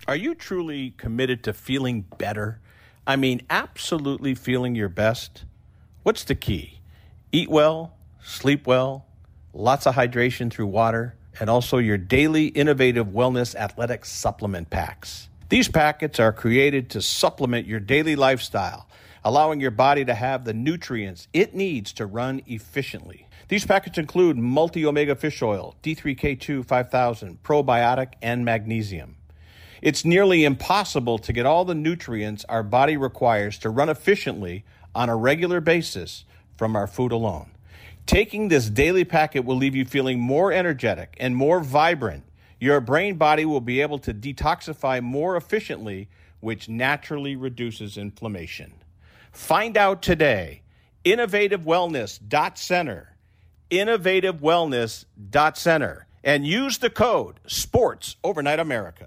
Are you truly committed to feeling better? I mean, absolutely feeling your best? What's the key? Eat well, sleep well, lots of hydration through water, and also your daily innovative wellness athletic supplement packs. These packets are created to supplement your daily lifestyle, allowing your body to have the nutrients it needs to run efficiently. These packets include multi-omega fish oil, D3K2 5000, probiotic, and magnesium. It's nearly impossible to get all the nutrients our body requires to run efficiently on a regular basis from our food alone. Taking this daily packet will leave you feeling more energetic and more vibrant. Your brain body will be able to detoxify more efficiently, which naturally reduces inflammation. Find out today. InnovativeWellness.center. InnovativeWellness.center. And use the code SPORTS Overnight America.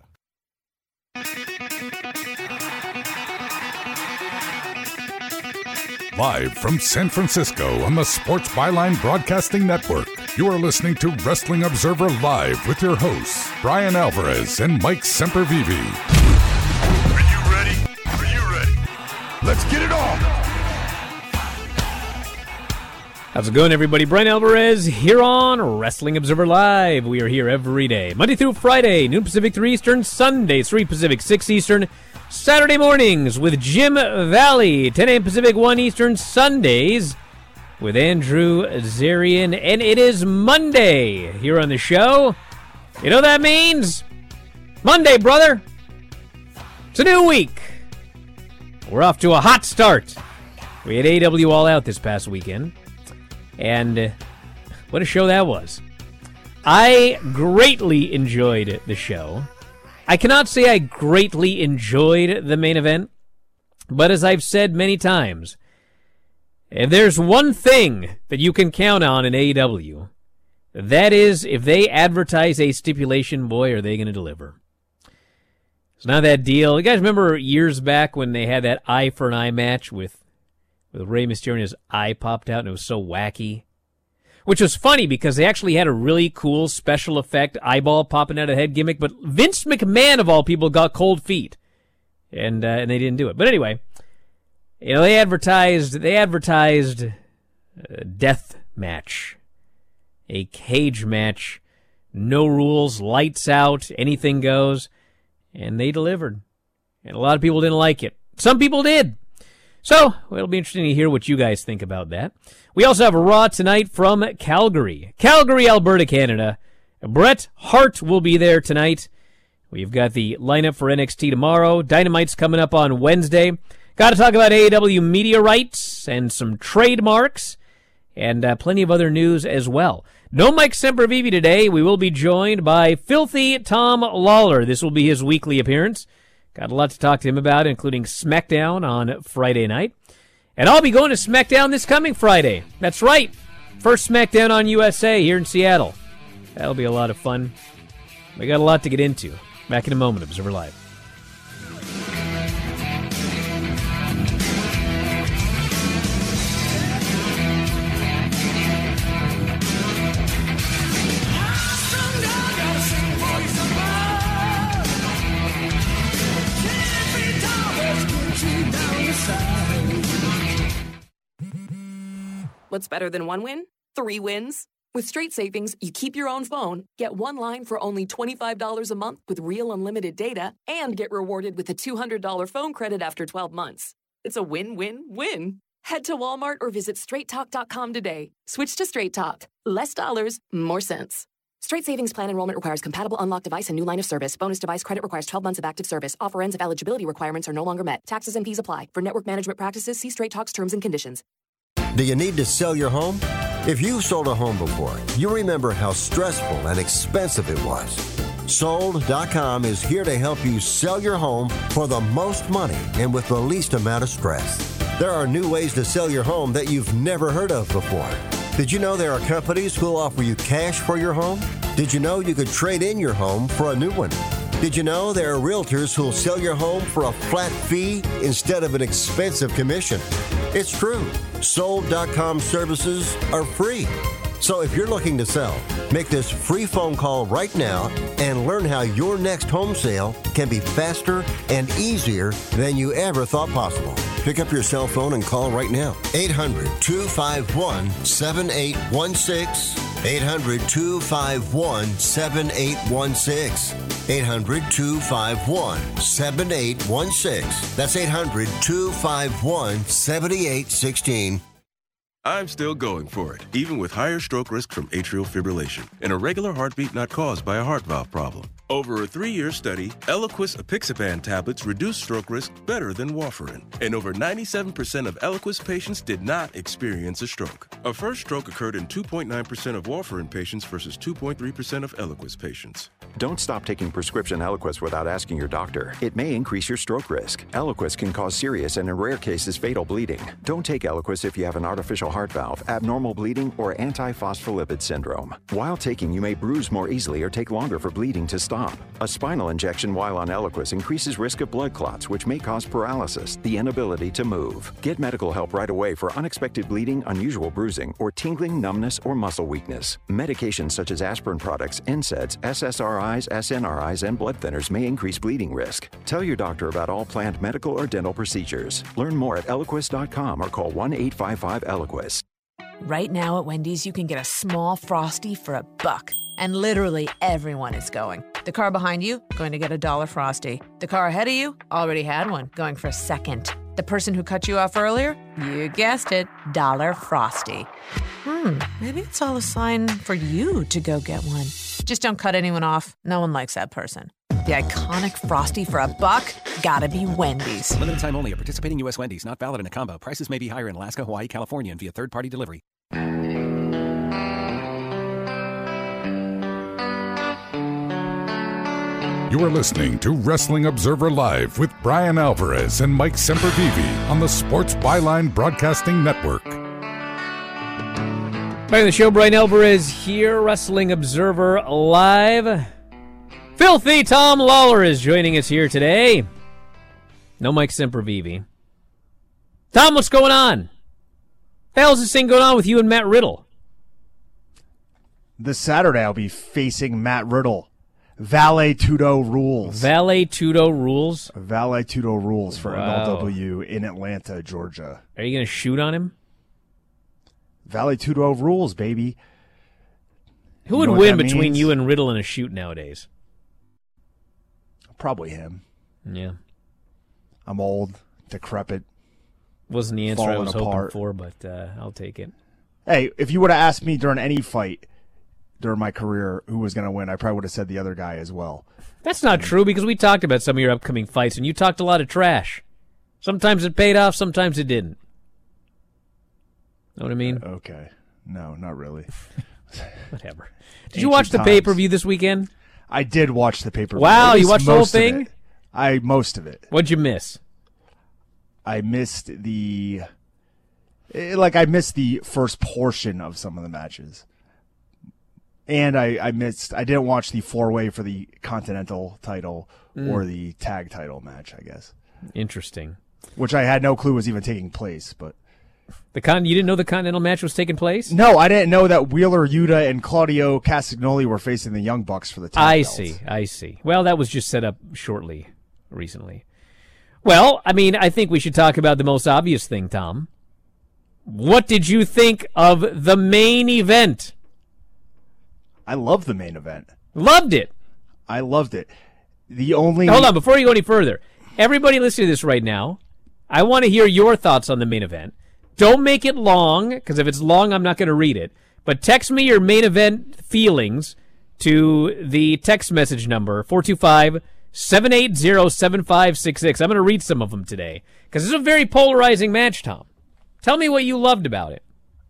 Live from San Francisco on the Sports Byline Broadcasting Network, you are listening to Wrestling Observer Live with your hosts, Brian Alvarez and Mike Sempervive. Are you ready? Are you ready? Let's get it on! How's it going, everybody? Brian Alvarez here on Wrestling Observer Live. We are here every day, Monday through Friday, noon Pacific, 3 Eastern, Sundays, 3 Pacific, 6 Eastern, Saturday mornings with Jim Valley, 10 a.m. Pacific, 1 Eastern, Sundays with Andrew Zarian. And it is Monday here on the show. You know what that means? Monday, brother. It's a new week. We're off to a hot start. We had AEW All Out this past weekend. And what a show that was. I greatly enjoyed the show. I cannot say I greatly enjoyed the main event, but as I've said many times, if there's one thing that you can count on in AEW, that is if they advertise a stipulation, boy, are they going to deliver. It's not that deal. You guys remember years back when they had that eye for an eye match with Rey Mysterio and his eye popped out and it was so wacky? Which was funny because they actually had a really cool special effect eyeball popping out of the head gimmick, but Vince McMahon, of all people, got cold feet. And they didn't do it. But anyway, you know, they advertised a death match. A cage match. No rules, lights out, anything goes. And they delivered. And a lot of people didn't like it. Some people did. So, it'll be interesting to hear what you guys think about that. We also have a Raw tonight from Calgary, Alberta, Canada. Bret Hart will be there tonight. We've got the lineup for NXT tomorrow. Dynamite's coming up on Wednesday. Got to talk about AEW media rights and some trademarks and plenty of other news as well. No Mike Sempervive today. We will be joined by Filthy Tom Lawler. This will be his weekly appearance. Got a lot to talk to him about, including SmackDown on Friday night. And I'll be going to SmackDown this coming Friday. That's right. First SmackDown on USA here in Seattle. That'll be a lot of fun. We got a lot to get into. Back in a moment, Observer Live. What's better than one win? 3 wins. With Straight Savings, you keep your own phone, get one line for only $25 a month with real unlimited data, and get rewarded with a $200 phone credit after 12 months. It's a win-win-win. Head to Walmart or visit straighttalk.com today. Switch to Straight Talk. Less dollars, more sense. Straight Savings Plan enrollment requires compatible unlocked device and new line of service. Bonus device credit requires 12 months of active service. Offer ends if eligibility requirements are no longer met. Taxes and fees apply. For network management practices, see Straight Talk's terms and conditions. Do you need to sell your home? If you've sold a home before, you remember how stressful and expensive it was. Sold.com is here to help you sell your home for the most money and with the least amount of stress. There are new ways to sell your home that you've never heard of before. Did you know there are companies who'll offer you cash for your home? Did you know you could trade in your home for a new one? Did you know there are realtors who'll sell your home for a flat fee instead of an expensive commission? It's true. Sold.com services are free. So if you're looking to sell, Make this free phone call right now and learn how your next home sale can be faster and easier than you ever thought possible. Pick up your cell phone and call right now. 800-251-7816. 800-251-7816. 800-251-7816. That's 800-251-7816. I'm still going for it, even with higher stroke risk from atrial fibrillation, an irregular heartbeat not caused by a heart valve problem. Over a 3-year study, Eliquis apixaban tablets reduced stroke risk better than warfarin, and over 97% of Eliquis patients did not experience a stroke. A first stroke occurred in 2.9% of warfarin patients versus 2.3% of Eliquis patients. Don't stop taking prescription Eliquis without asking your doctor. It may increase your stroke risk. Eliquis can cause serious and in rare cases fatal bleeding. Don't take Eliquis if you have an artificial heart valve, abnormal bleeding, or antiphospholipid syndrome. While taking, you may bruise more easily or take longer for bleeding to stop. A spinal injection while on Eliquis increases risk of blood clots, which may cause paralysis, the inability to move. Get medical help right away for unexpected bleeding, unusual bruising, or tingling, numbness, or muscle weakness. Medications such as aspirin products, NSAIDs, SSRIs, SNRIs, and blood thinners may increase bleeding risk. Tell your doctor about all planned medical or dental procedures. Learn more at Eliquis.com or call 1-855-ELIQUIS. Right now at Wendy's, you can get a small Frosty for $1. And literally everyone is going. The car behind you, going to get a $1 Frosty. The car ahead of you, already had one, going for a second. The person who cut you off earlier, you guessed it, $1 Frosty. Maybe it's all a sign for you to go get one. Just don't cut anyone off. No one likes that person. The iconic Frosty for $1, gotta be Wendy's. Limited time only at participating U.S. Wendy's. Not valid in a combo. Prices may be higher in Alaska, Hawaii, California, and via third-party delivery. You are listening to Wrestling Observer Live with Brian Alvarez and Mike Sempervive on the Sports Byline Broadcasting Network. Back on the show, Brian Alvarez here, Wrestling Observer Live. Filthy Tom Lawler is joining us here today. No Mike Sempervive. Tom, what's going on? The hell's this thing going on with you and Matt Riddle? This Saturday, I'll be facing Matt Riddle. Valet Tudo rules. Valet Tudo rules? Valet Tudo rules for MLW in Atlanta, Georgia. Are you going to shoot on him? Valet Tudo rules, baby. Who would win between you and Riddle in a shoot nowadays? Probably him. Yeah. I'm old, decrepit. Wasn't the answer I was hoping apart. for, but I'll take it. Hey, if you would have asked me during any fight during my career who was going to win, I probably would have said the other guy as well. That's not true, because we talked about some of your upcoming fights, and you talked a lot of trash. Sometimes it paid off, sometimes it didn't. Know what I mean? Okay. No, not really. Whatever. Did you watch the pay-per-view this weekend? I did watch the pay-per-view. Wow, you watched the whole thing? Most of it. What'd you miss? I missed the first portion of some of the matches. And I didn't watch the 4-way for the Continental title or the tag title match, I guess. Interesting. Which I had no clue was even taking place, but you didn't know the Continental match was taking place? No, I didn't know that Wheeler Yuta and Claudio Castagnoli were facing the Young Bucks for the tag belts. I see. Well, that was just set up recently. Well, I mean, I think we should talk about the most obvious thing, Tom. What did you think of the main event? I love the main event. Loved it. I loved it. Hold on, before you go any further, everybody listening to this right now, I want to hear your thoughts on the main event. Don't make it long, because if it's long, I'm not going to read it. But text me your main event feelings to the text message number, 425-780-7566. I'm going to read some of them today, because this is a very polarizing match, Tom. Tell me what you loved about it.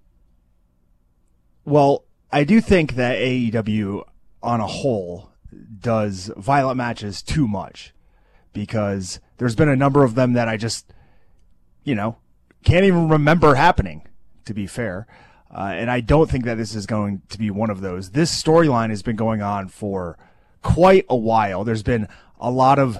Well, I do think that AEW on a whole does violent matches too much, because there's been a number of them that I just, can't even remember happening, to be fair. And I don't think that this is going to be one of those. This storyline has been going on for quite a while. There's been a lot of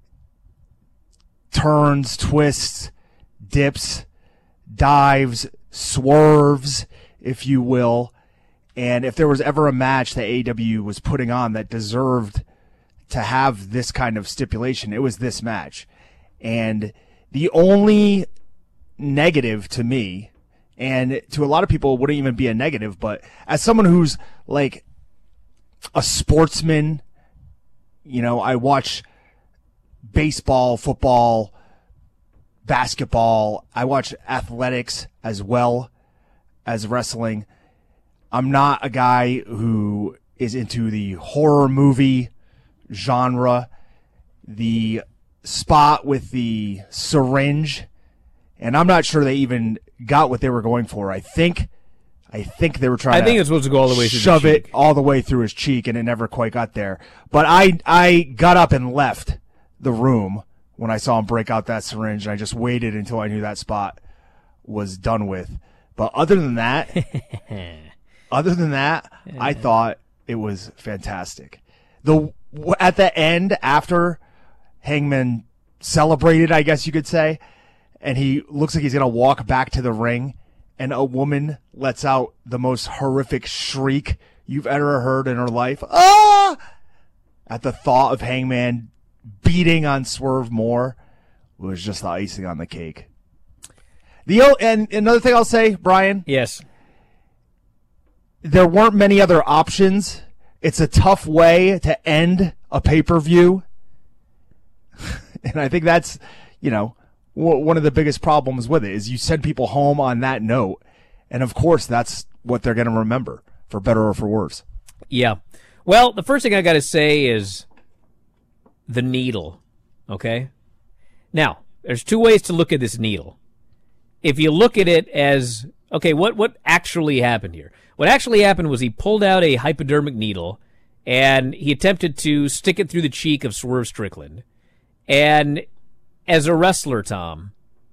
turns, twists, dips, dives, swerves, if you will. And if there was ever a match that AEW was putting on that deserved to have this kind of stipulation, it was this match. And the only negative to me, and to a lot of people it wouldn't even be a negative, but as someone who's like a sportsman, you know, I watch baseball, football, basketball. I watch athletics as well as wrestling. I'm not a guy who is into the horror movie genre. The spot with the syringe, and I'm not sure they even got what they were going for. I think they were trying. I think it's supposed to go all the way through. Shove it all the way through his cheek, and it never quite got there. But I got up and left the room when I saw him break out that syringe, and I just waited until I knew that spot was done with. But other than that, I thought it was fantastic. At the end, after Hangman celebrated, I guess you could say, and he looks like he's going to walk back to the ring, and a woman lets out the most horrific shriek you've ever heard in her life. Ah! At the thought of Hangman beating on Swerve more was just the icing on the cake. And another thing I'll say, Brian. Yes. There weren't many other options. It's a tough way to end a pay-per-view. And I think that's, you know, one of the biggest problems with it is you send people home on that note. And of course, that's what they're going to remember, for better or for worse. Yeah. Well, the first thing I got to say is the needle. Okay. Now, there's two ways to look at this needle. If you look at it as, okay, what actually happened here? What actually happened was he pulled out a hypodermic needle and he attempted to stick it through the cheek of Swerve Strickland. And as a wrestler, Tom,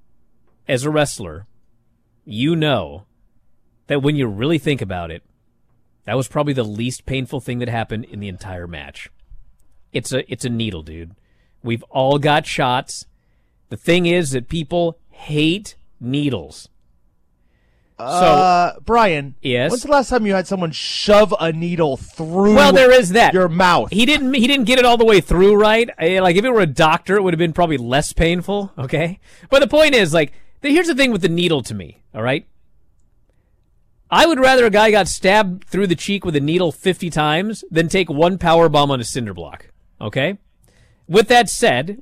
you know that when you really think about it, that was probably the least painful thing that happened in the entire match. It's a needle, dude. We've all got shots. The thing is that people hate needles. So, Brian, yes. When's the last time you had someone shove a needle through? Well, there is that. Your mouth. He didn't get it all the way through, right? Like if it were a doctor, it would have been probably less painful. Okay, but the point is, like, here's the thing with the needle to me. All right, I would rather a guy got stabbed through the cheek with a needle 50 times than take one power bomb on a cinder block. Okay. With that said,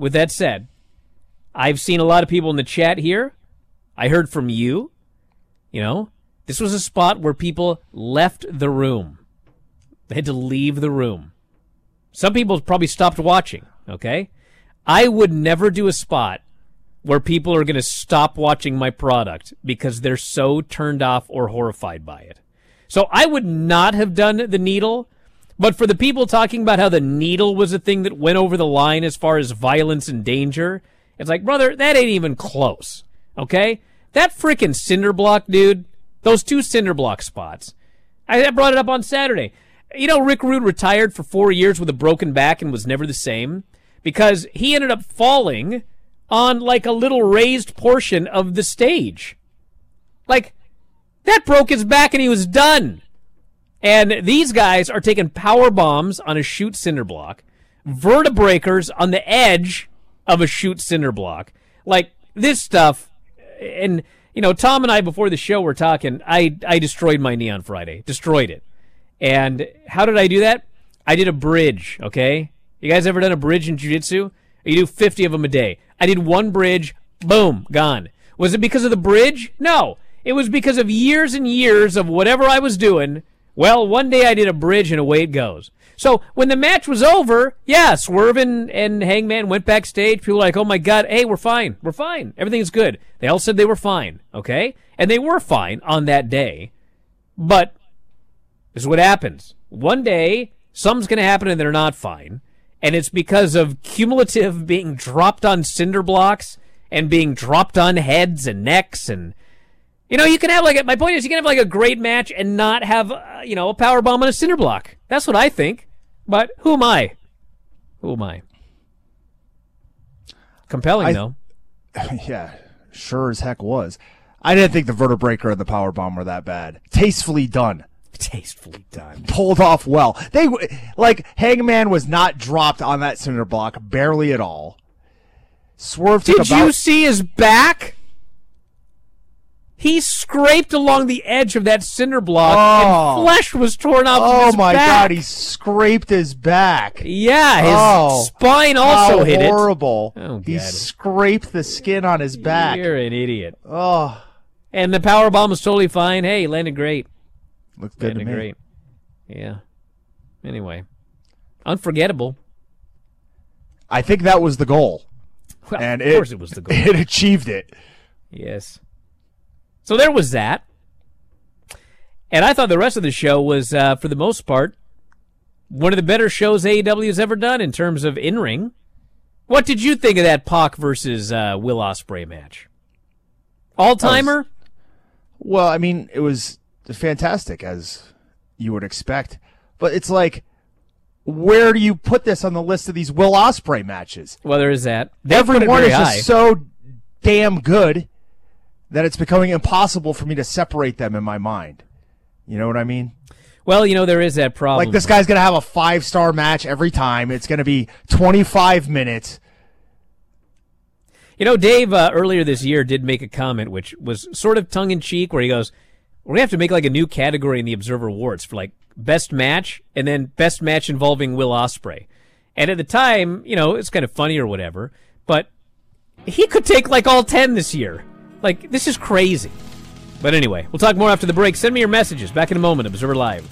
I've seen a lot of people in the chat here. I heard from you. You know, this was a spot where people left the room. They had to leave the room. Some people probably stopped watching, okay? I would never do a spot where people are going to stop watching my product because they're so turned off or horrified by it. So I would not have done the needle, but for the people talking about how the needle was a thing that went over the line as far as violence and danger, it's like, brother, that ain't even close, okay? That frickin' cinder block, dude, those two cinder block spots. I brought it up on Saturday. You know, Rick Rude retired for 4 years with a broken back and was never the same because he ended up falling on like a little raised portion of the stage. Like, that broke his back and he was done. And these guys are taking power bombs on a shoot cinder block, vertebreakers on the edge of a shoot cinder block. Like, this stuff. And, you know, Tom and I, before the show, were talking. I destroyed my knee on Friday. Destroyed it. And how did I do that? I did a bridge, okay? You guys ever done a bridge in jiu-jitsu? You do 50 of them a day. I did one bridge, boom, gone. Was it because of the bridge? No. It was because of years and years of whatever I was doing. Well, one day I did a bridge and away it goes. So when the match was over, yeah, Swerve and Hangman went backstage. People were like, oh my God, hey, we're fine. We're fine. Everything's good. They all said they were fine, okay? And they were fine on that day. But this is what happens. One day, something's going to happen and they're not fine. And it's because of cumulative being dropped on cinder blocks and being dropped on heads and necks. And, you know, you can have my point is you can have like a great match and not have, a power bomb on a cinder block. That's what I think. But who am I? Compelling, though. Yeah, sure as heck was. I didn't think the vertebreaker and the power bomb were that bad. Tastefully done. Tastefully done. Pulled off well. Hangman was not dropped on that cinder block, barely at all. Swerve took Did you see his back? He scraped along the edge of that cinder block, and flesh was torn off of his back. Oh, my God, he scraped his back. Yeah, his spine also hit it. Horrible. Oh, he scraped the skin on his back. You're an idiot. Oh. And the powerbomb was totally fine. Hey, he landed great. Looked good to me. Great. Yeah. Anyway. Unforgettable. I think that was the goal. Well, and of course it was the goal. It achieved it. Yes. So there was that. And I thought the rest of the show was, for the most part, one of the better shows AEW has ever done in terms of in-ring. What did you think of that Pac versus Will Ospreay match? All-timer? Well, I mean, it was fantastic, as you would expect. But it's like, where do you put this on the list of these Will Ospreay matches? Well, there is that. Every one is just so damn good that it's becoming impossible for me to separate them in my mind. You know what I mean? Well, there is that problem. Like, this guy's going to have a 5-star match every time. It's going to be 25 minutes. Dave earlier this year did make a comment which was sort of tongue-in-cheek where he goes, we're going to have to make like a new category in the Observer Awards for like best match and then best match involving Will Ospreay. And at the time, it's kind of funny or whatever, but he could take like all 10 this year. Like, this is crazy. But anyway, we'll talk more after the break. Send me your messages. Back in a moment. Observer Live.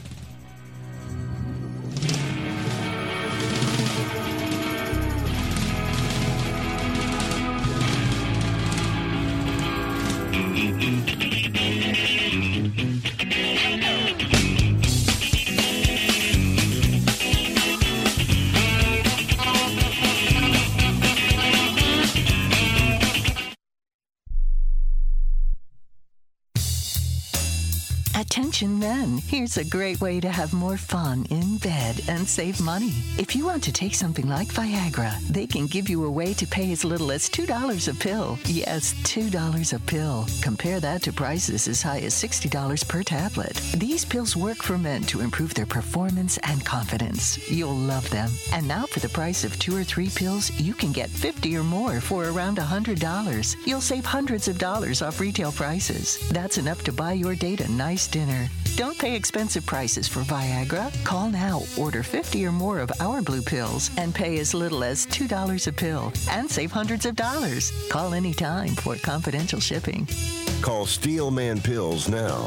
Attention men, here's a great way to have more fun in bed and save money. If you want to take something like Viagra, they can give you a way to pay as little as $2 a pill. Yes, $2 a pill. Compare that to prices as high as $60 per tablet. These pills work for men to improve their performance and confidence. You'll love them. And now for the price of 2 or 3 pills, you can get 50 or more for around $100. You'll save hundreds of dollars off retail prices. That's enough to buy your date a nice dinner. Don't pay expensive prices for Viagra. Call now, order 50 or more of our blue pills, and pay as little as $2 a pill and save hundreds of dollars. Call anytime for confidential shipping. Call Steelman Pills now.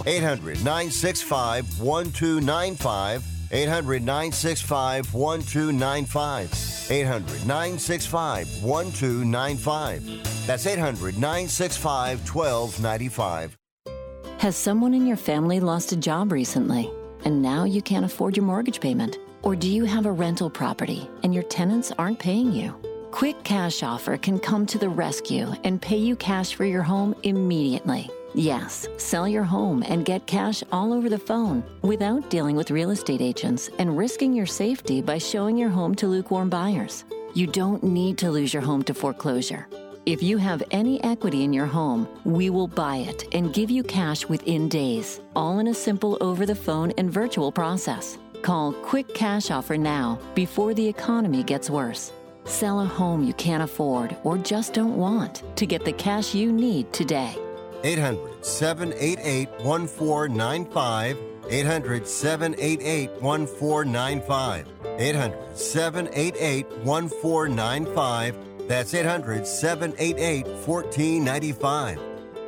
800-965-1295. 800-965-1295. 800-965-1295. That's 800-965-1295. Has someone in your family lost a job recently, and now you can't afford your mortgage payment? Or do you have a rental property and your tenants aren't paying you? Quick Cash Offer can come to the rescue and pay you cash for your home immediately. Yes, sell your home and get cash all over the phone without dealing with real estate agents and risking your safety by showing your home to lukewarm buyers. You don't need to lose your home to foreclosure. If you have any equity in your home, we will buy it and give you cash within days, all in a simple over-the-phone and virtual process. Call Quick Cash Offer now before the economy gets worse. Sell a home you can't afford or just don't want to get the cash you need today. 800-788-1495. 800-788-1495. 800-788-1495. That's 800-788-1495.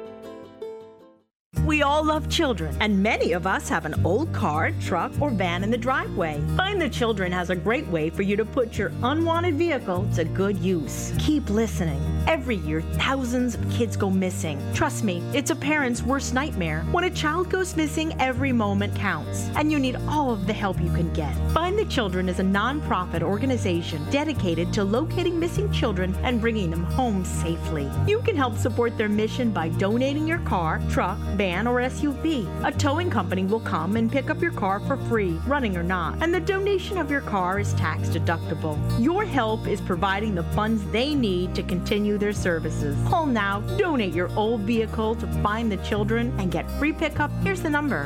We all love children, and many of us have an old car, truck, or van in the driveway. Find the Children has a great way for you to put your unwanted vehicle to good use. Keep listening. Every year, thousands of kids go missing. Trust me, it's a parent's worst nightmare. When a child goes missing, every moment counts, and you need all of the help you can get. Find the Children is a non-profit organization dedicated to locating missing children and bringing them home safely. You can help support their mission by donating your car, truck, van, or SUV. A towing company will come and pick up your car for free, running or not, and the donation of your car is tax deductible. Your help is providing the funds they need to continue their services. Call now, donate your old vehicle to Find the Children, and get free pickup Here's the number.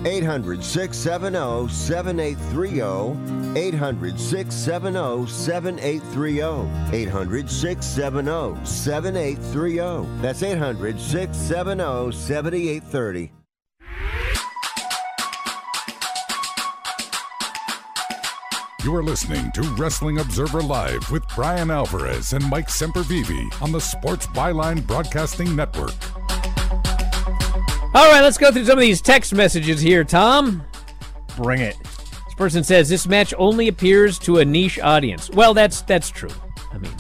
800-670-7830. 800-670-7830. 800-670-7830. That's 800-670-7830. You are listening to Wrestling Observer Live with Brian Alvarez and Mike Sempervive on the Sports Byline Broadcasting Network. All right, let's go through some of these text messages here, Tom. Bring it. This person says this match only appears to a niche audience. Well, that's true. I mean,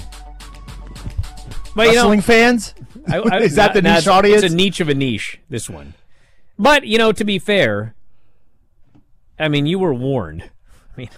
but wrestling fans? Is that the niche audience? It's a niche of a niche, this one. But, to be fair, I mean, you were warned. I mean,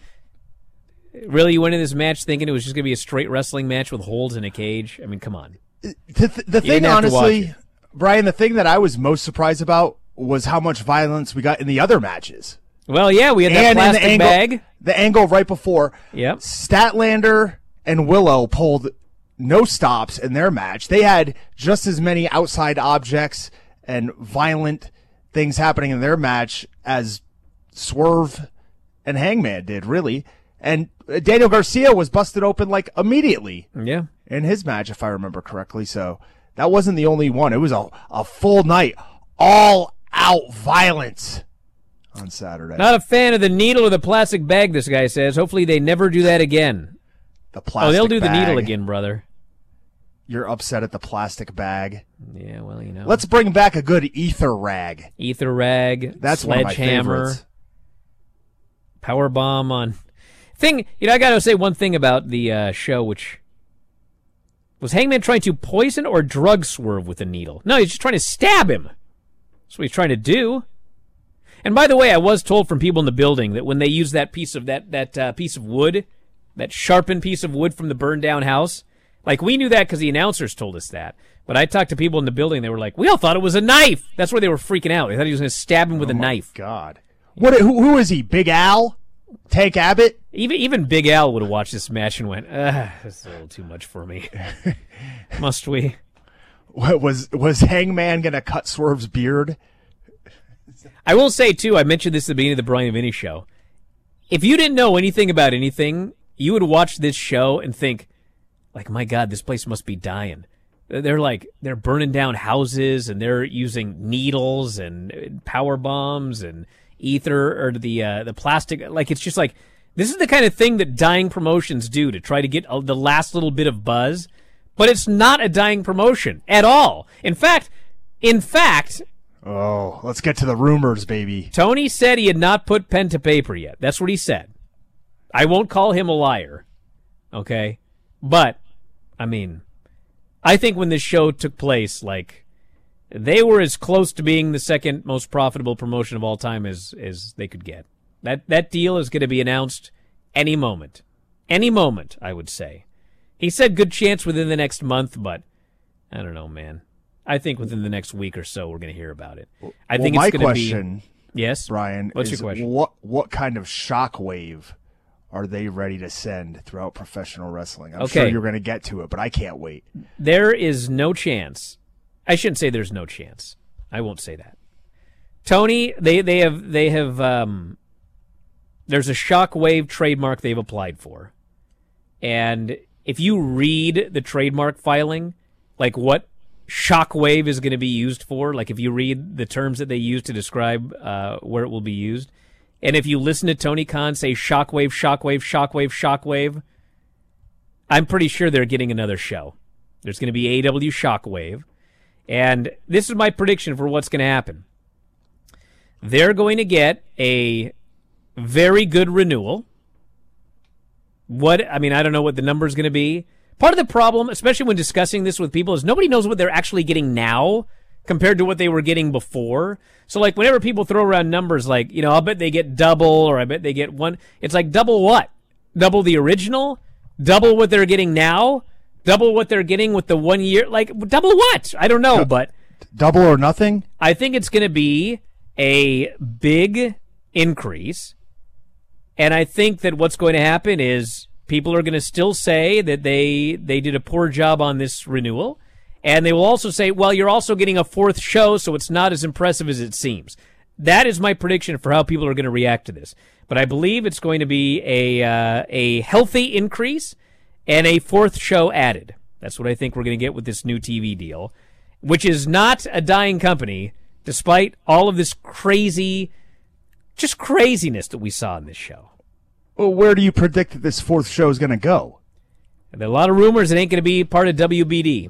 really, you went into this match thinking it was just going to be a straight wrestling match with holes in a cage? I mean, come on. The thing, honestly, Brian, the thing that I was most surprised about was how much violence we got in the other matches. Well, yeah, we had that plastic bag. The angle right before. Yep. Statlander and Willow pulled no stops in their match. They had just as many outside objects and violent things happening in their match as Swerve and Hangman did, really. And Daniel Garcia was busted open immediately. Yeah. In his match, if I remember correctly. So that wasn't the only one. It was a full night, all out violence on Saturday. Not a fan of the needle or the plastic bag, this guy says. Hopefully they never do that again. The plastic they'll do bag. The needle again, brother. You're upset at the plastic bag. Yeah, well, Let's bring back a good ether rag. Ether rag. That's Sledgehammer. One of my favorites. Power bomb on. I got to say one thing about the show, which was Hangman trying to poison or drug Swerve with a needle? No, he's just trying to stab him. That's what he's trying to do. And by the way, I was told from people in the building that when they use that piece of piece of wood, that sharpened piece of wood from the burned down house, we knew that because the announcers told us that. But I talked to people in the building, they were like, we all thought it was a knife. That's why they were freaking out. They thought he was going to stab him with a knife. God. Who is he? Big Al? Tank Abbott? Even Big Al would have watched this match and went, that's a little too much for me. Must we? What, was Hangman going to cut Swerve's beard? I will say, too, I mentioned this at the beginning of the Brian Vinny show. If you didn't know anything about anything, you would watch this show and think, my God, this place must be dying. They're burning down houses and they're using needles and power bombs and ether or the plastic. It's just this is the kind of thing that dying promotions do to try to get the last little bit of buzz. But it's not a dying promotion at all. In fact. Oh, let's get to the rumors, baby. Tony said he had not put pen to paper yet. That's what he said. I won't call him a liar. Okay? But, I mean, I think when this show took place, they were as close to being the second most profitable promotion of all time as they could get. That deal is going to be announced any moment. Any moment, I would say. He said good chance within the next month, but I don't know, man. I think within the next week or so we're going to hear about it. I think it's going to be... My question, yes, Brian, what's is your question? What kind of shockwave are they ready to send throughout professional wrestling? I'm sure you're going to get to it, but I can't wait. There is no chance. I shouldn't say there's no chance. I won't say that. Tony, they have there's a shockwave trademark they've applied for. And if you read the trademark filing, what shockwave is going to be used for, if you read the terms that they use to describe where it will be used, and if you listen to Tony Khan say shockwave, shockwave, shockwave, shockwave, I'm pretty sure they're getting another show. There's going to be AEW Shockwave, and this is my prediction for what's going to happen. They're going to get a very good renewal. I don't know what the number is going to be. Part of the problem, especially when discussing this with people, is nobody knows what they're actually getting now compared to what they were getting before. So, whenever people throw around numbers I'll bet they get double or I bet they get one, it's double what? Double the original? Double what they're getting now? Double what they're getting with the 1 year? Double what? I don't know, but... Double or nothing? I think it's going to be a big increase, and I think that what's going to happen is... people are going to still say that they did a poor job on this renewal, and they will also say, well, you're also getting a fourth show, so it's not as impressive as it seems. That is my prediction for how people are going to react to this. But I believe it's going to be a healthy increase and a fourth show added. That's what I think we're going to get with this new TV deal, which is not a dying company, despite all of this craziness that we saw in this show. Well, where do you predict that this fourth show is going to go? There are a lot of rumors it ain't going to be part of WBD.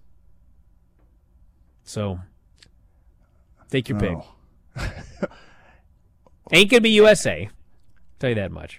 So, take your pick. Ain't going to be USA. Tell you that much.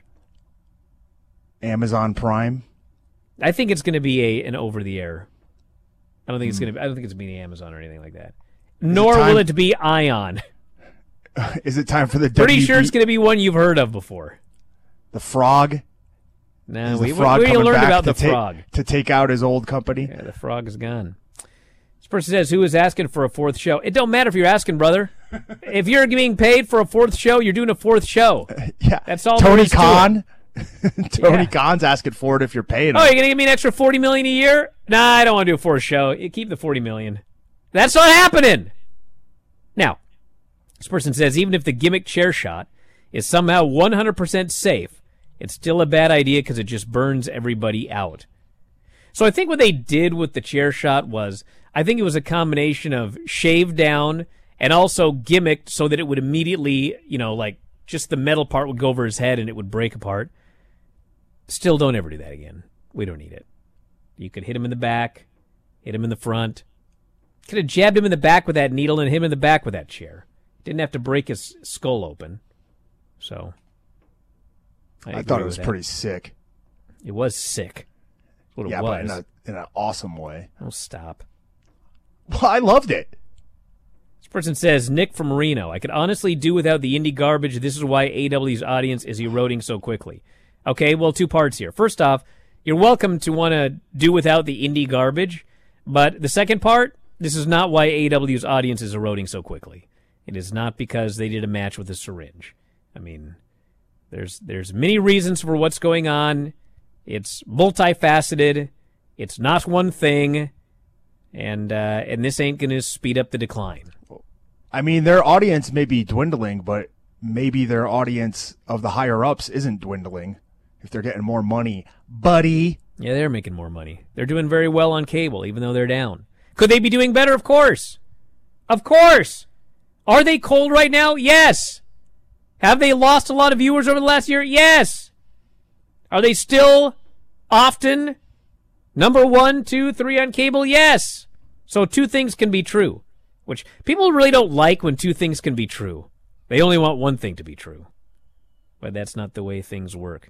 Amazon Prime? I think it's going to be an over-the-air. I don't think it's going to be the Amazon or anything like that. Nor will it be Ion. Is it time for the Pretty sure it's going to be one you've heard of before. The Frog? No, we learned about the Frog. To take out his old company? Yeah, the Frog is gone. This person says, who is asking for a fourth show? It don't matter if you're asking, brother. If you're being paid for a fourth show, you're doing a fourth show. Yeah. That's all. Tony Khan? Tony Khan's asking for it if you're paying him. Oh, you're going to give me an extra $40 million a year? Nah, I don't want to do a fourth show. You keep the $40 million. That's not happening. Now, this person says, even if the gimmick chair shot is somehow 100% safe, it's still a bad idea because it just burns everybody out. So I think what they did with the chair shot was, I think it was a combination of shaved down and also gimmicked so that it would immediately, like just the metal part would go over his head and it would break apart. Still, don't ever do that again. We don't need it. You could hit him in the back, hit him in the front. Could have jabbed him in the back with that needle and hit him in the back with that chair. Didn't have to break his skull open. So, I thought it was pretty sick. It was sick. That's what it was. But in an awesome way. Oh, stop. Well, I loved it. This person says, Nick from Reno, I could honestly do without the indie garbage. This is why AEW's audience is eroding so quickly. Okay, well, two parts here. First off, you're welcome to want to do without the indie garbage. But the second part, this is not why AEW's audience is eroding so quickly. It is not because they did a match with a syringe. I mean, there's many reasons for what's going on. It's multifaceted. It's not one thing. And this ain't going to speed up the decline. I mean, their audience may be dwindling, but maybe their audience of the higher-ups isn't dwindling if they're getting more money. Buddy. Yeah, they're making more money. They're doing very well on cable, even though they're down. Could they be doing better? Of course. Of course. Are they cold right now? Yes. Have they lost a lot of viewers over the last year? Yes. Are they still often number 1, 2, 3 on cable? Yes. So two things can be true, which people really don't like when two things can be true. They only want one thing to be true. But that's not the way things work.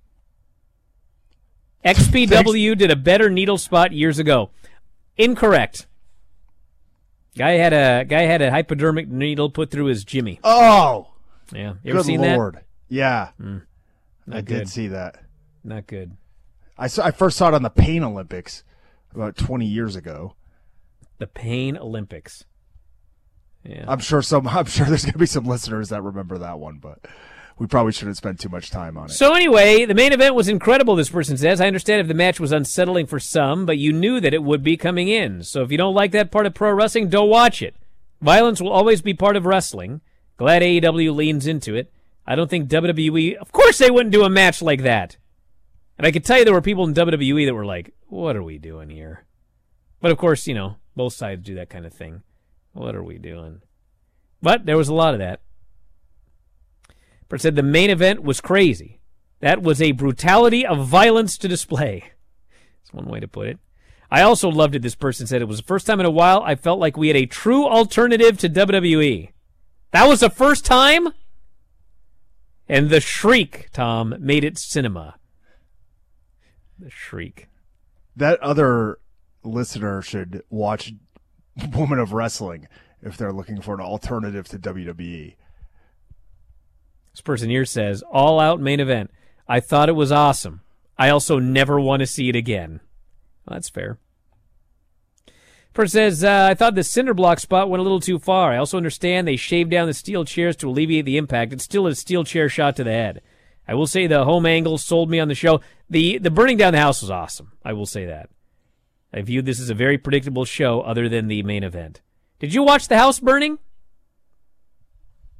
XPW did a better needle spot years ago. Incorrect. Guy had a hypodermic needle put through his Jimmy. Oh! Yeah. You ever seen Lord. that? Yeah. I did see that. Not good. I first saw it on the Pain Olympics about 20 years ago. The Pain Olympics. Yeah. I'm sure there's going to be some listeners that remember that one, but we probably shouldn't spend too much time on it. So anyway, the main event was incredible, this person says. I understand if the match was unsettling for some, but you knew that it would be coming in. So if you don't like that part of pro wrestling, don't watch it. Violence will always be part of wrestling. Glad AEW leans into it. I don't think WWE... Of course they wouldn't do a match like that. And I could tell you there were people in WWE that were like, what are we doing here? But of course, both sides do that kind of thing. What are we doing? But there was a lot of that. But said the main event was crazy. That was a brutality of violence to display. That's one way to put it. I also loved it, this person said. It was the first time in a while I felt like we had a true alternative to WWE. That was the first time? And the shriek, Tom, made it cinema. The shriek. That other listener should watch Woman of Wrestling if they're looking for an alternative to WWE. This person here says, all out main event. I thought it was awesome. I also never want to see it again. Well, that's fair. Person says, I thought the cinder block spot went a little too far. I also understand they shaved down the steel chairs to alleviate the impact. It's still a steel chair shot to the head. I will say the home angle sold me on the show. The burning down the house was awesome. I will say that. I viewed this as a very predictable show other than the main event. Did you watch the house burning?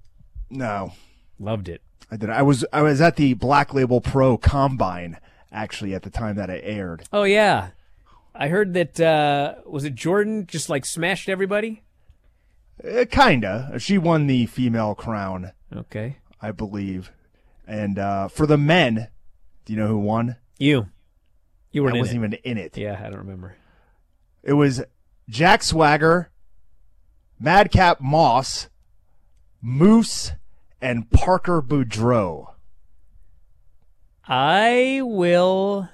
No. Loved it. I did. I was at the Black Label Pro Combine, actually, at the time that it aired. Oh, yeah. I heard that, was it Jordan just, smashed everybody? Kinda. She won the female crown. Okay. I believe. And for the men, do you know who won? You were in it. I wasn't even in it. Yeah, I don't remember. It was Jack Swagger, Madcap Moss, Moose, and Parker Boudreaux. I will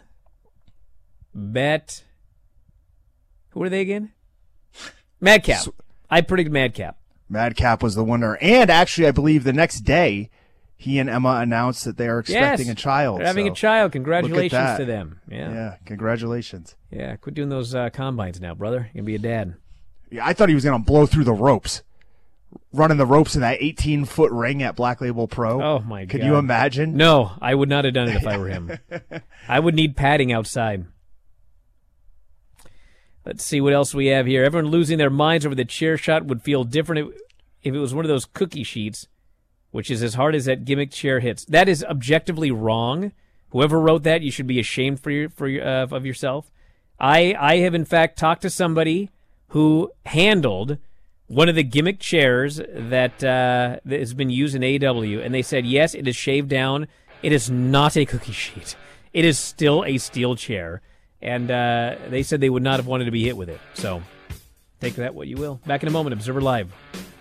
bet. Who are they again? Madcap. I predicted Madcap. Madcap was the winner. And actually, I believe the next day, he and Emma announced that they are expecting a child. They're having a child. Congratulations to them. Yeah, congratulations. Yeah, quit doing those combines now, brother. You're going to be a dad. Yeah, I thought he was going to blow through the ropes. Running the ropes in that 18-foot ring at Black Label Pro. Oh, my God. Could you imagine? No, I would not have done it if I were him. I would need padding outside. Let's see what else we have here. Everyone losing their minds over the chair shot would feel different if it was one of those cookie sheets, which is as hard as that gimmick chair hits. That is objectively wrong. Whoever wrote that, you should be ashamed of yourself. I have, in fact, talked to somebody who handled one of the gimmick chairs that has been used in AEW, and they said, yes, it is shaved down. It is not a cookie sheet. It is still a steel chair. And they said they would not have wanted to be hit with it. So take that what you will. Back in a moment, Observer Live.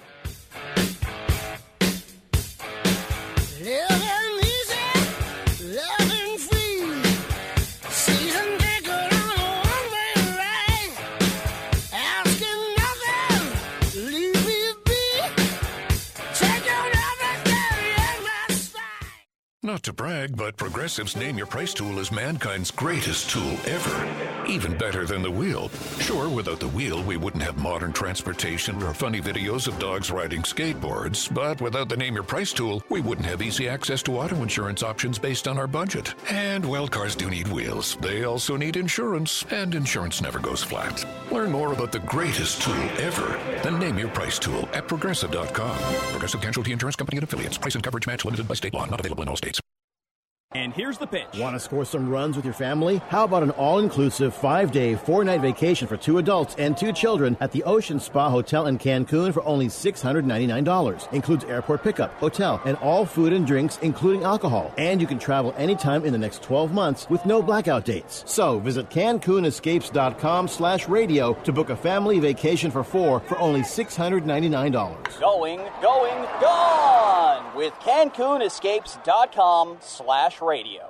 Not to brag, but Progressive's Name Your Price tool is mankind's greatest tool ever. Even better than the wheel. Sure, without the wheel, we wouldn't have modern transportation or funny videos of dogs riding skateboards. But without the Name Your Price tool, we wouldn't have easy access to auto insurance options based on our budget. And, well, cars do need wheels. They also need insurance, and insurance never goes flat. Learn more about the greatest tool ever, the Name Your Price tool at Progressive.com. Progressive Casualty Insurance Company and Affiliates. Price and coverage match limited by state law. Not available in all states. And here's the pitch. Want to score some runs with your family? How about an all-inclusive 5-day, 4-night vacation for 2 adults and 2 children at the Ocean Spa Hotel in Cancun for only $699. Includes airport pickup, hotel, and all food and drinks, including alcohol. And you can travel anytime in the next 12 months with no blackout dates. So visit CancunEscapes.com/radio to book a family vacation for 4 for only $699. Going, gone with CancunEscapes.com/radio.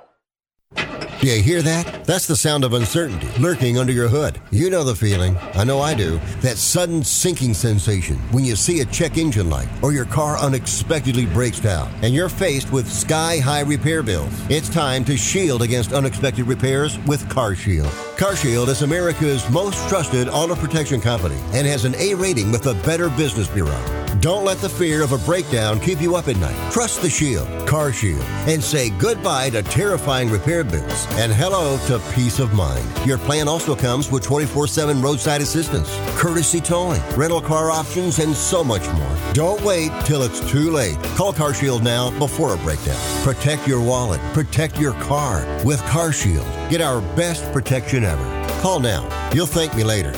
Do you hear that? That's the sound of uncertainty lurking under your hood. You know the feeling. I know I do. That sudden sinking sensation when you see a check engine light or your car unexpectedly breaks down and you're faced with sky-high repair bills. It's time to shield against unexpected repairs with CarShield. CarShield is America's most trusted auto protection company and has an A rating with the Better Business Bureau. Don't let the fear of a breakdown keep you up at night. Trust the Shield, CarShield, and say goodbye to terrifying repair bills and hello to peace of mind. Your plan also comes with 24/7 roadside assistance, courtesy towing, rental car options, and so much more. Don't wait till it's too late. Call CarShield now before a breakdown. Protect your wallet. Protect your car with CarShield. Get our best protection ever. Call now. You'll thank me later.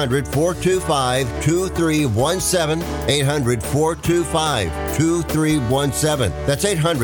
800-425-2317. 800-425-2317. That's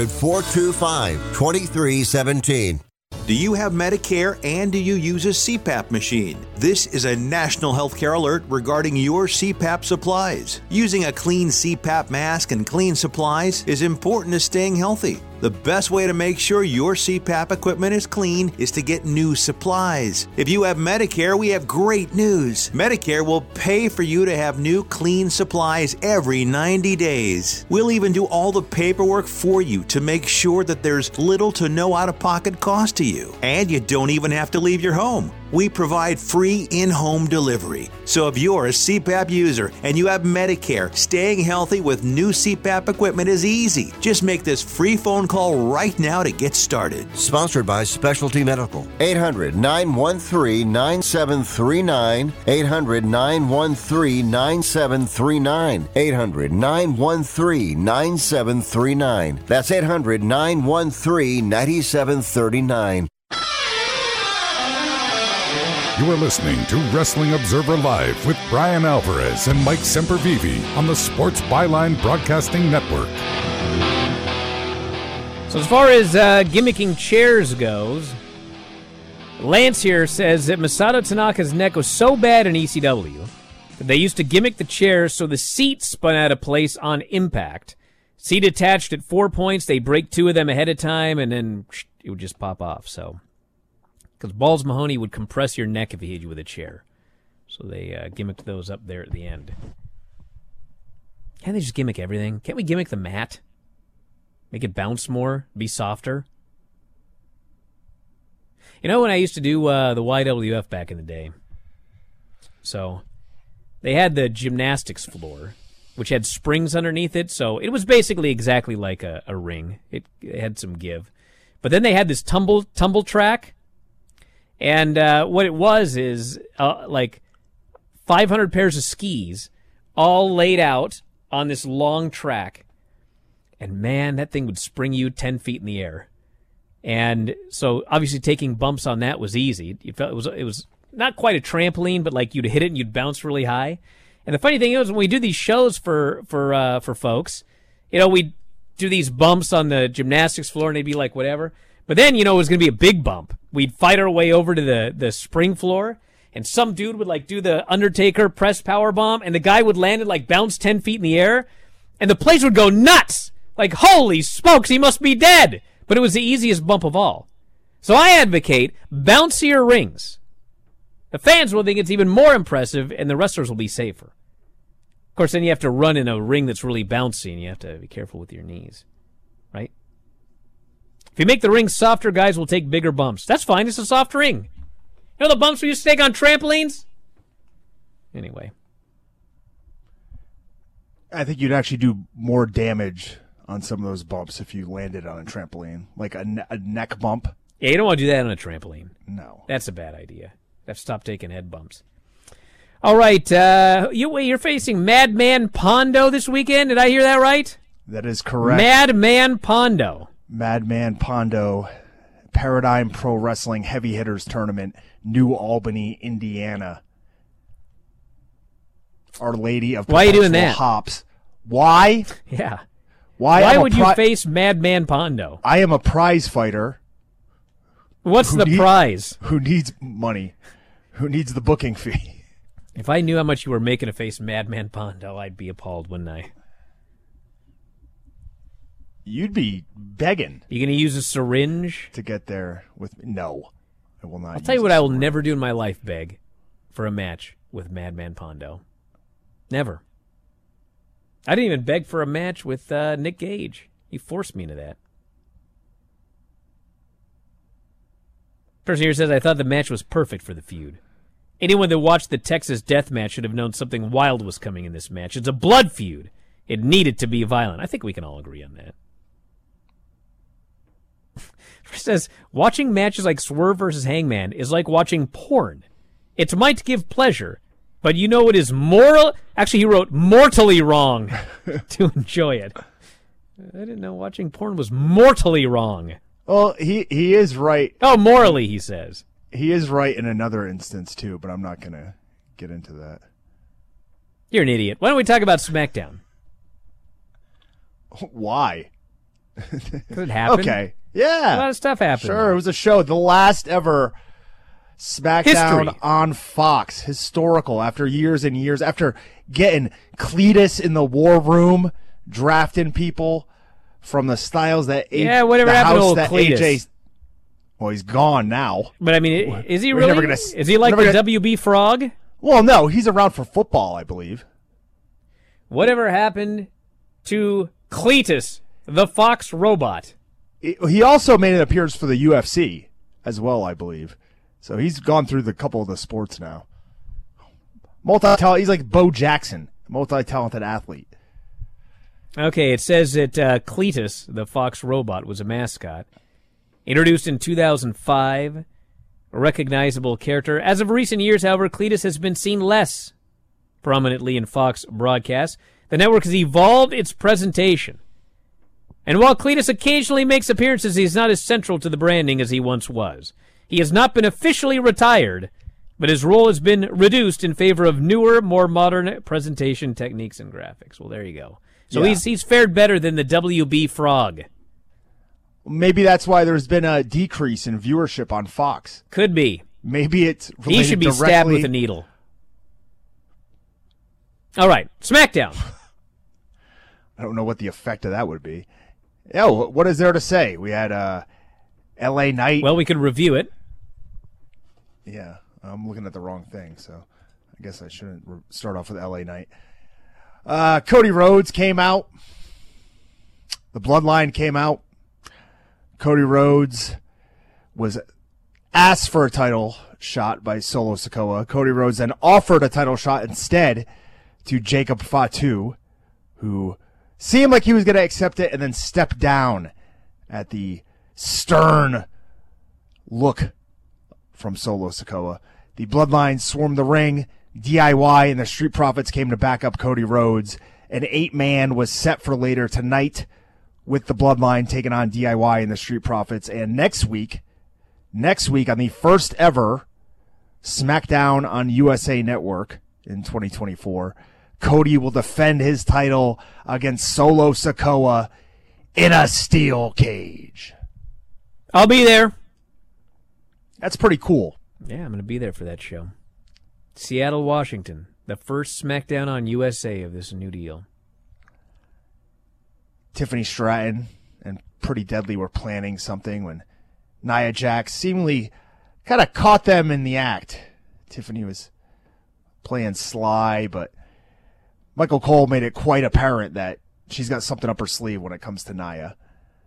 800-425-2317. Do you have Medicare and do you use a CPAP machine? This is a national healthcare alert regarding your CPAP supplies. Using a clean CPAP mask and clean supplies is important to staying healthy. The best way to make sure your CPAP equipment is clean is to get new supplies. If you have Medicare, we have great news. Medicare will pay for you to have new clean supplies every 90 days. We'll even do all the paperwork for you to make sure that there's little to no out-of-pocket cost to you. And you don't even have to leave your home. we provide free in-home delivery. So if you're a CPAP user and you have Medicare, staying healthy with new CPAP equipment is easy. Just make this free phone call right now to get started. Sponsored by Specialty Medical. 800-913-9739. 800-913-9739. 800-913-9739. That's 800-913-9739. You are listening to Wrestling Observer Live with Brian Alvarez and Mike Sempervive on the Sports Byline Broadcasting Network. So as far as gimmicking chairs goes, Lance here says that Masato Tanaka's neck was so bad in ECW that they used to gimmick the chairs so the seat spun out of place on impact. Seat attached at 4 points, they break 2 of them ahead of time, and then it would just pop off. So, because Balls Mahoney would compress your neck if he hit you with a chair. So they gimmicked those up there at the end. Can't they just gimmick everything? Can't we gimmick the mat? Make it bounce more? Be softer? You know when I used to do the YWF back in the day? So they had the gymnastics floor, which had springs underneath it, so it was basically exactly like a ring. It had some give. But then they had this tumble track, and what it was is like 500 pairs of skis all laid out on this long track. And man, that thing would spring you 10 feet in the air. And so obviously taking bumps on that was easy. It was not quite a trampoline, but like you'd hit it and you'd bounce really high. And the funny thing is, when we do these shows for folks, you know, we do these bumps on the gymnastics floor and they'd be like, whatever. But then, you know, it was going to be a big bump. We'd fight our way over to the spring floor, and some dude would like do the Undertaker press power bomb, and the guy would land it like bounce 10 feet in the air, and the place would go nuts. Like, holy smokes, he must be dead. But it was the easiest bump of all. So I advocate bouncier rings. The fans will think it's even more impressive, and the wrestlers will be safer. Of course, then you have to run in a ring that's really bouncy, and you have to be careful with your knees, right? If you make the ring softer, guys will take bigger bumps. That's fine. It's a soft ring. You know the bumps we used to take on trampolines? Anyway. I think you'd actually do more damage on some of those bumps if you landed on a trampoline, like a neck bump. Yeah, you don't want to do that on a trampoline. No. That's a bad idea. You have to stop taking head bumps. All right, you're facing Madman Pondo this weekend. Did I hear that right? That is correct. Madman Pondo. Madman Pondo, Paradigm Pro Wrestling Heavy Hitters Tournament, New Albany, Indiana. Our Lady of Why are you doing that? Hops. Why? Yeah. Why would you face Madman Pondo? I am a prize fighter. What's the prize? Who needs money? Who needs the booking fee? If I knew how much you were making to face Madman Pondo, I'd be appalled, wouldn't I? You'd be begging. You going to use a syringe? To get there with me? No, I will not. I'll tell you what I will never do in my life, beg for a match with Madman Pondo. Never. I didn't even beg for a match with Nick Gage. He forced me into that. Person here says, I thought the match was perfect for the feud. Anyone that watched the Texas death match should have known something wild was coming in this match. It's a blood feud. It needed to be violent. I think we can all agree on that. Says, watching matches like Swerve versus Hangman is like watching porn. It might give pleasure, but you know it is actually he wrote mortally wrong to enjoy it. I didn't know watching porn was mortally wrong. Well, he is right. Oh, morally, he says. He is right in another instance, too, but I'm not going to get into that. You're an idiot. Why don't we talk about SmackDown? Why? Because it happened. Okay. Yeah. A lot of stuff happened. Sure, it was a show. The last ever SmackDown History. on Fox. Historical. After years and years. After getting Cletus in the war room, drafting people from the styles that whatever happened to old that Cletus? AJ. Well, he's gone now. But I mean, is he We're really? never gonna, is he like the WB Frog? Well, no, he's around for football, I believe. Whatever happened to Cletus, the Fox robot? He also made an appearance for the UFC as well, I believe. So he's gone through the couple of the sports now. He's like Bo Jackson, multi-talented athlete. Okay, it says that Cletus, the Fox robot, was a mascot. Introduced in 2005, a recognizable character. As of recent years, however, Cletus has been seen less prominently in Fox broadcasts. The network has evolved its presentation. And while Cletus occasionally makes appearances, he's not as central to the branding as he once was. He has not been officially retired, but his role has been reduced in favor of newer, more modern presentation techniques and graphics. Well, there you go. So Yeah. he's fared better than the WB Frog. Maybe that's why there's been a decrease in viewership on Fox. Could be. Maybe it's related He should be directly. stabbed with a needle. All right, SmackDown. I don't know what the effect of that would be. Yeah, what is there to say? We had LA Knight. Well, we could review it. Yeah, I'm looking at the wrong thing, so I guess I shouldn't start off with LA Knight. Cody Rhodes came out. The Bloodline came out. Cody Rhodes was asked for a title shot by Solo Sikoa. Cody Rhodes then offered a title shot instead to Jacob Fatu, who seemed like he was going to accept it and then stepped down at the stern look from Solo Sikoa. The Bloodline swarmed the ring. DIY and the Street Profits came to back up Cody Rhodes. An 8-man was set for later tonight with the Bloodline taking on DIY and the Street Profits. And next week on the first ever SmackDown on USA Network in 2024, Cody will defend his title against Solo Sikoa in a steel cage. I'll be there. That's pretty cool. Yeah, I'm going to be there for that show. Seattle, Washington. The first SmackDown on USA of this new deal. Tiffany Stratton and Pretty Deadly were planning something when Nia Jax seemingly kind of caught them in the act. Tiffany was playing sly, but Michael Cole made it quite apparent that she's got something up her sleeve when it comes to Nia.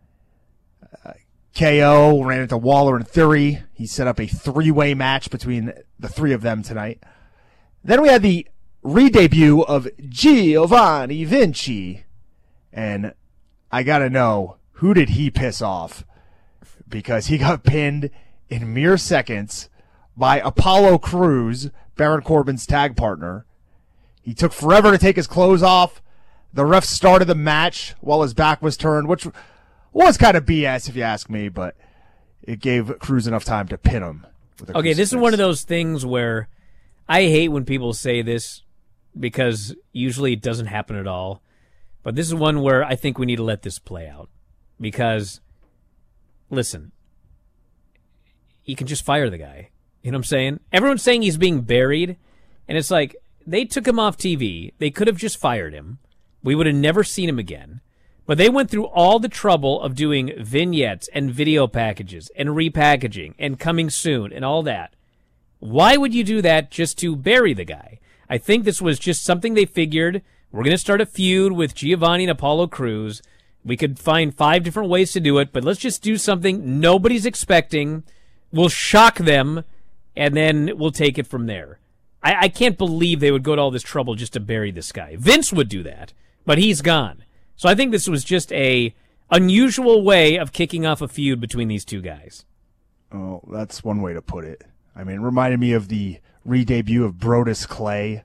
KO ran into Waller and Theory. He set up a 3-way match between the three of them tonight. Then we had the re-debut of Giovanni Vinci. And I got to know, who did he piss off? Because he got pinned in mere seconds by Apollo Crews, Baron Corbin's tag partner. He took forever to take his clothes off. The ref started the match while his back was turned, which was kind of BS if you ask me, but it gave Crews enough time to pin him. Okay, this is one of those things where I hate when people say this because usually it doesn't happen at all. But this is one where I think we need to let this play out. Because, listen, you can just fire the guy. You know what I'm saying? Everyone's saying he's being buried, and it's like, they took him off TV. They could have just fired him. We would have never seen him again. But they went through all the trouble of doing vignettes and video packages and repackaging and coming soon and all that. Why would you do that just to bury the guy? I think this was just something they figured. We're going to start a feud with Giovanni and Apollo Crews. We could find 5 different ways to do it, but let's just do something nobody's expecting. We'll shock them, and then we'll take it from there. I can't believe they would go to all this trouble just to bury this guy. Vince would do that, but he's gone. So I think this was just a unusual way of kicking off a feud between these two guys. Oh, that's one way to put it. I mean, it reminded me of the re-debut of Brodus Clay.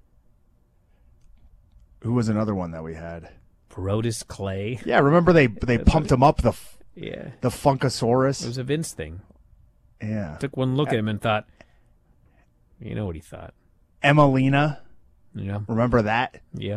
Who was another one that we had? Brodus Clay? Yeah, remember they pumped him up, the Funkasaurus? It was a Vince thing. Yeah. Took one look at him and thought, you know what he thought. Emelina. Yeah. Remember that? Yeah.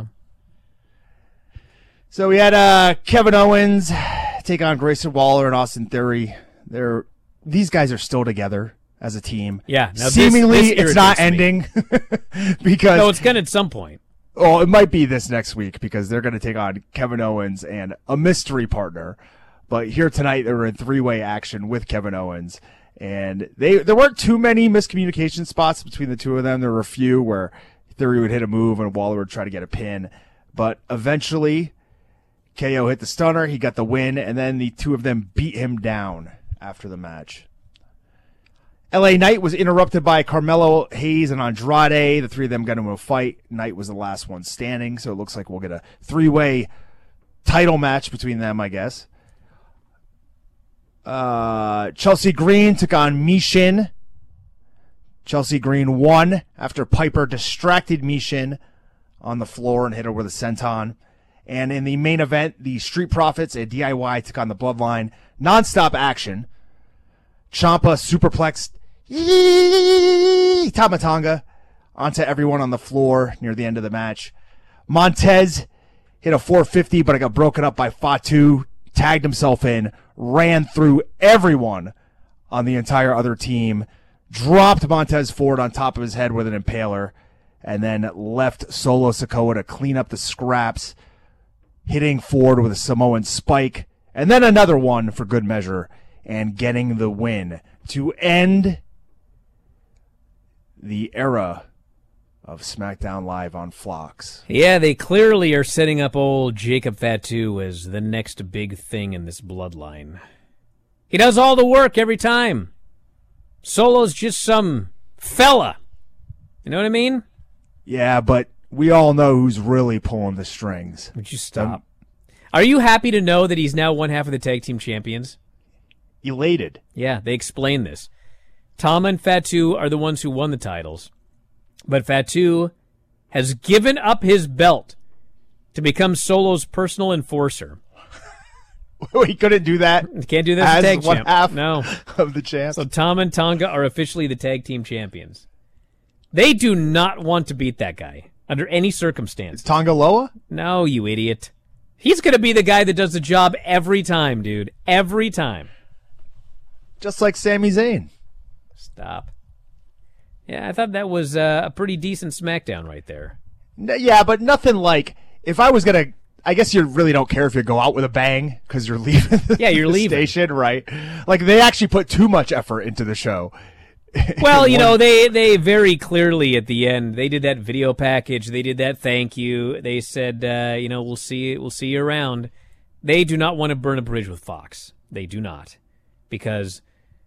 So we had Kevin Owens take on Grayson Waller and Austin Theory. These guys are still together as a team. Yeah. Now seemingly, this it's not ending because no, it's going to at some point. Oh, it might be this next week because they're going to take on Kevin Owens and a mystery partner. But here tonight, they were in 3-way action with Kevin Owens. And there weren't too many miscommunication spots between the two of them. There were a few where Theory would hit a move and Waller would try to get a pin. But eventually, KO hit the stunner. He got the win. And then the two of them beat him down after the match. LA Knight was interrupted by Carmelo Hayes and Andrade. The three of them got into a fight. Knight was the last one standing, so it looks like we'll get a three-way title match between them, I guess. Chelsea Green took on Mishin. Chelsea Green won after Piper distracted Mishin on the floor and hit her with a senton. And in the main event, the Street Profits and DIY took on the Bloodline. Non-stop action. Ciampa superplexed Tama Tonga onto everyone on the floor near the end of the match. Montez hit a 450, but it got broken up by Fatu, tagged himself in, ran through everyone on the entire other team, dropped Montez Ford on top of his head with an impaler, and then left Solo Sikoa to clean up the scraps, hitting Ford with a Samoan spike, and then another one for good measure, and getting the win to end the era of SmackDown Live on Fox. Yeah, they clearly are setting up old Jacob Fatu as the next big thing in this bloodline. He does all the work every time. Solo's just some fella. You know what I mean? Yeah, but we all know who's really pulling the strings. Would you stop? Are you happy to know that he's now one half of the tag team champions? Elated. Yeah, they explain this. Tama and Fatu are the ones who won the titles. But Fatu has given up his belt to become Solo's personal enforcer. He couldn't do that. He can't do that as a tag champ. Half no. of the champ. So Tama and Tonga are officially the tag team champions. They do not want to beat that guy under any circumstance. Is Tonga Loa? No, you idiot. He's going to be the guy that does the job every time, dude. Every time. Just like Sami Zayn. Stop. Yeah, I thought that was a pretty decent SmackDown right there. Yeah, but nothing like, if I was going to, I guess you really don't care if you go out with a bang because you're leaving you're leaving. Station, right? Like, they actually put too much effort into the show. Well, you know, they very clearly at the end, they did that video package, they did that thank you, they said, we'll see you around. They do not want to burn a bridge with Fox. They do not. Because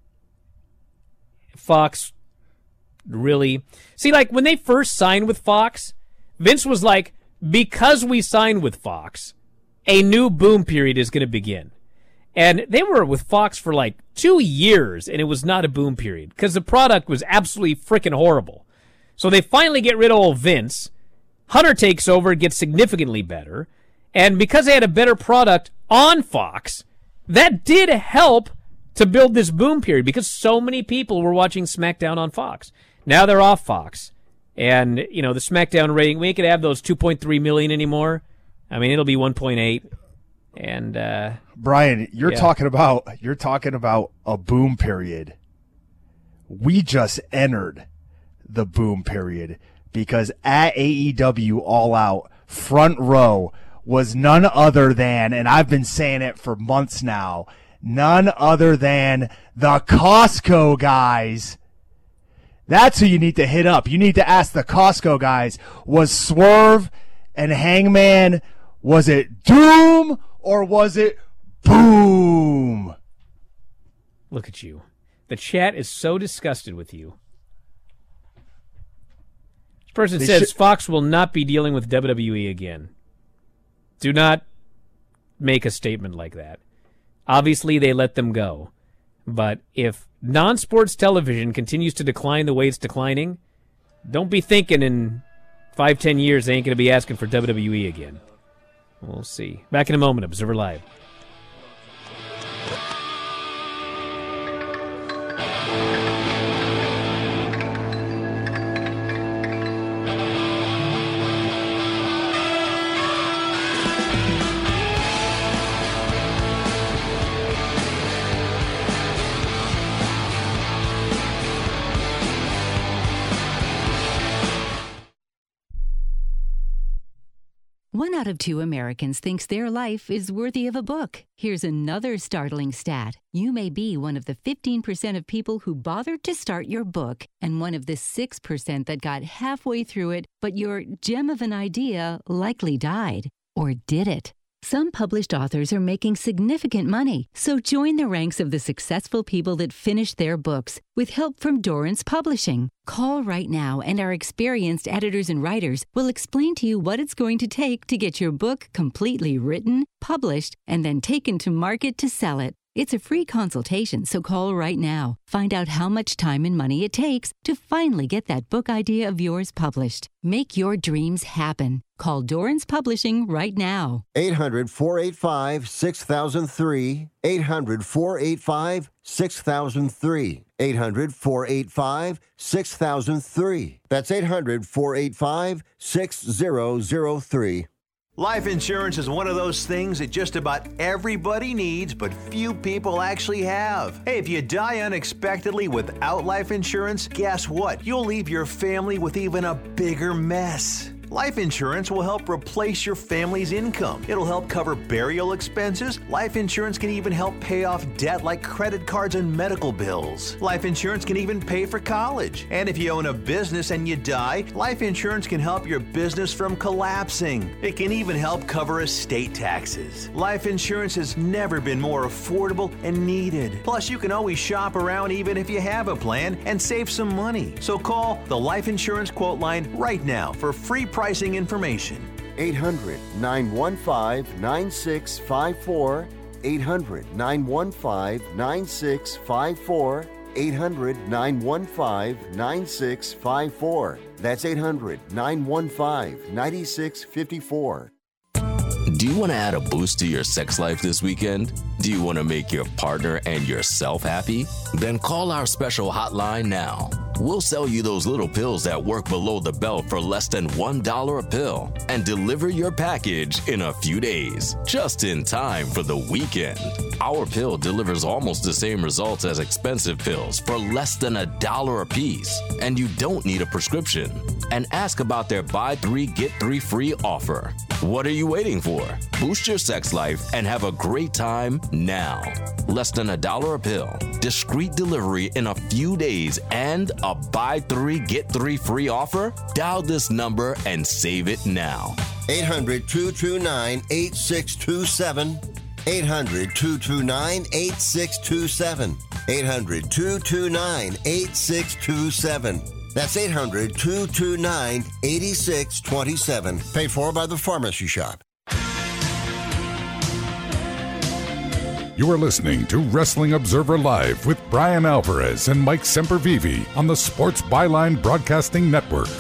Fox really... See, like, when they first signed with Fox, Vince was like, because we signed with Fox, a new boom period is going to begin. And they were with Fox for like 2 years, and it was not a boom period because the product was absolutely freaking horrible. So they finally get rid of old Vince. Hunter takes over, gets significantly better. And because they had a better product on Fox, that did help to build this boom period because so many people were watching SmackDown on Fox. Now they're off Fox. And, the SmackDown rating, we ain't going to have those 2.3 million anymore. I mean, it'll be 1.8. And Brian, you're talking about a boom period. We just entered the boom period because at AEW All Out, front row was none other than, and I've been saying it for months now, none other than the Costco guys. That's who you need to hit up. You need to ask the Costco guys, was Swerve and Hangman, was it Doom or was it Boom? Look at you. The chat is so disgusted with you. This person says Fox will not be dealing with WWE again. Do not make a statement like that. Obviously, they let them go. But if non-sports television continues to decline the way it's declining, don't be thinking in 5-10 years they ain't going to be asking for WWE again. We'll see. Back in a moment, Observer Live. One out of 2 Americans thinks their life is worthy of a book. Here's another startling stat. You may be one of the 15% of people who bothered to start your book and one of the 6% that got halfway through it, but your gem of an idea likely died. Or did it? Some published authors are making significant money, so join the ranks of the successful people that finish their books with help from Dorrance Publishing. Call right now and our experienced editors and writers will explain to you what it's going to take to get your book completely written, published, and then taken to market to sell it. It's a free consultation, so call right now. Find out how much time and money it takes to finally get that book idea of yours published. Make your dreams happen. Call Dorrance Publishing right now. 800-485-6003. 800-485-6003. 800-485-6003. That's 800-485-6003. Life insurance is one of those things that just about everybody needs, but few people actually have. Hey, if you die unexpectedly without life insurance, guess what? You'll leave your family with even a bigger mess. Life insurance will help replace your family's income. It'll help cover burial expenses. Life insurance can even help pay off debt like credit cards and medical bills. Life insurance can even pay for college. And if you own a business and you die, life insurance can help your business from collapsing. It can even help cover estate taxes. Life insurance has never been more affordable and needed. Plus, you can always shop around even if you have a plan and save some money. So call the Life Insurance Quote Line right now for free pricing information. 800-915-9654. 800-915-9654. 800-915-9654. That's 800-915-9654. Do you want to add a boost to your sex life this weekend? Do you want to make your partner and yourself happy? Then call our special hotline now. We'll sell you those little pills that work below the belt for less than $1 a pill and deliver your package in a few days, just in time for the weekend. Our pill delivers almost the same results as expensive pills for less than $1 a piece, and you don't need a prescription. And ask about their buy 3 get 3 free offer. What are you waiting for? Boost your sex life and have a great time now. Less than $1 a pill, discreet delivery in a few days, and a buy 3 get 3 free offer? Dial this number and save it now. 800-229-8627. 800-229-8627. 800-229-8627. That's 800-229-8627. Paid for by the Pharmacy Shop. You are listening to Wrestling Observer Live with Brian Alvarez and Mike Sempervive on the Sports Byline Broadcasting Network.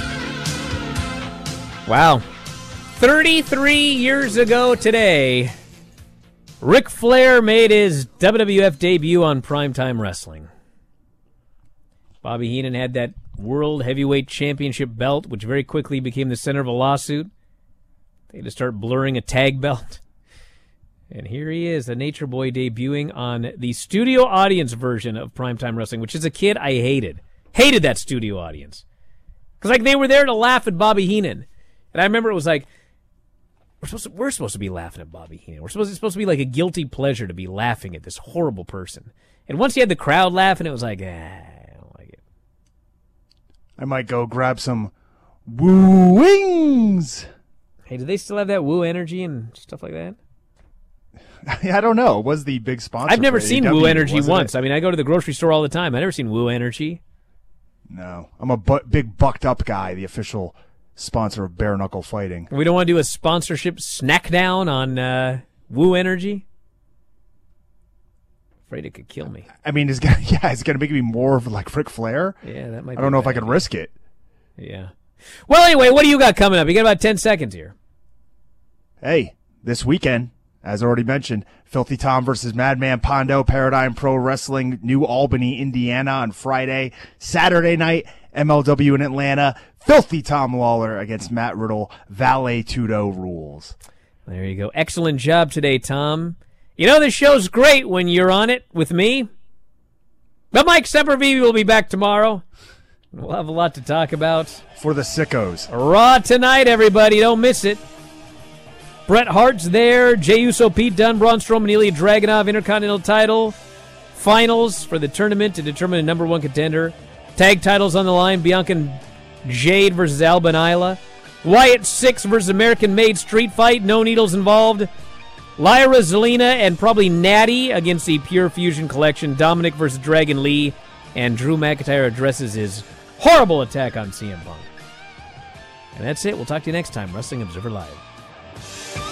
Wow. 33 years ago today, Ric Flair made his WWF debut on Primetime Wrestling. Bobby Heenan had that World Heavyweight Championship belt, which very quickly became the center of a lawsuit. They had to start blurring a tag belt. And here he is, the Nature Boy, debuting on the studio audience version of Primetime Wrestling, which as a kid I hated. Hated that studio audience. Because like they were there to laugh at Bobby Heenan. And I remember it was like, we're supposed to be laughing at Bobby Heenan. It's supposed to be like a guilty pleasure to be laughing at this horrible person. And once you had the crowd laughing, it was like, I don't like it. I might go grab some Woo Wings. Hey, do they still have that Woo Energy and stuff like that? I don't know. It was the big sponsor. I've never seen Woo Energy once. I mean, I go to the grocery store all the time. I've never seen Woo Energy. No. I'm a big bucked up guy, the official sponsor of bare knuckle fighting. We don't want to do a sponsorship snack down on Woo Energy? Afraid it could kill me. I mean, it's gonna make me more of like Ric Flair. Yeah, that might be I don't know if I can risk it. Yeah. Well, anyway, what do you got coming up? You got about 10 seconds here. Hey, this weekend, as already mentioned, Filthy Tom versus Madman Pondo, Paradigm Pro Wrestling, New Albany, Indiana on Friday. Saturday night, MLW in Atlanta, Filthy Tom Lawler against Matt Riddle, Valet Tudo rules. There you go. Excellent job today, Tom. You know, this show's great when you're on it with me. But Mike Sempervive will be back tomorrow. We'll have a lot to talk about. For the sickos. Raw tonight, everybody. Don't miss it. Bret Hart's there. Jey Uso, Pete Dunne, Braun Strowman, Ilya Dragunov, Intercontinental title. Finals for the tournament to determine a number one contender. Tag titles on the line. Bianca and Jade versus Alba and Isla. Wyatt 6 versus American-made street fight, no needles involved. Lyra, Zelina, and probably Natty against the Pure Fusion Collection. Dominic versus Dragon Lee. And Drew McIntyre addresses his horrible attack on CM Punk. And that's it. We'll talk to you next time. Wrestling Observer Live.